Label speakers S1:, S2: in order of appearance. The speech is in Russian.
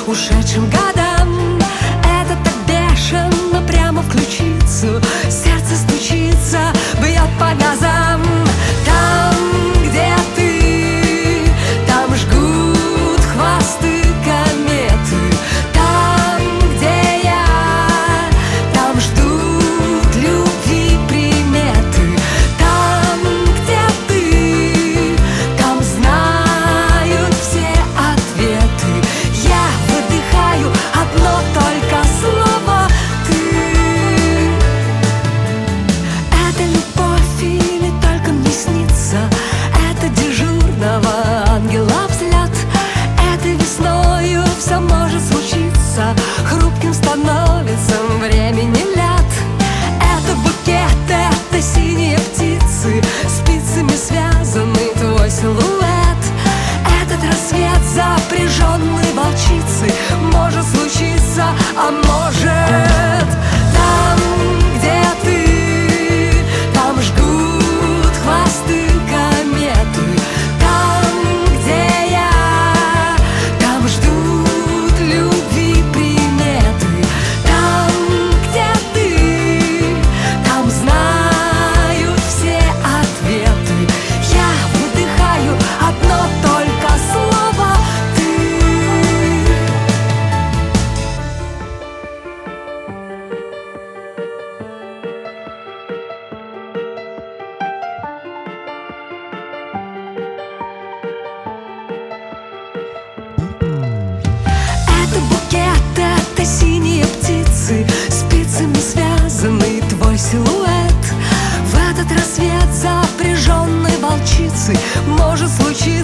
S1: ушедшим годам. Это так бешено, прямо в ключицу, сердце стучится, бьет по газам. Там, где ты, там жгут хвосты кометы. Там, где я, там ждут любви приметы. Там, где ты, там знают все ответы. Я выдыхаю одно только слово «ты». Это любовь или только мне снится? Это дежурного ангела взгляд. Это весною все может случиться, хрупким становится времени ляд. Это букет, это синие птицы, спицами связанный твой силуэт. Этот рассвет запряженный волчицей, может случиться, а может. Там, где ты, там жгут хвосты кометы. Там, где я, там ждут любви приметы. Там, где ты, там знают все ответы. Я выдыхаю одно только слово «ты». Это букет, это синие птицы, спицами связанный твой силуэт. В этот рассвет запряженный волчицей может случиться,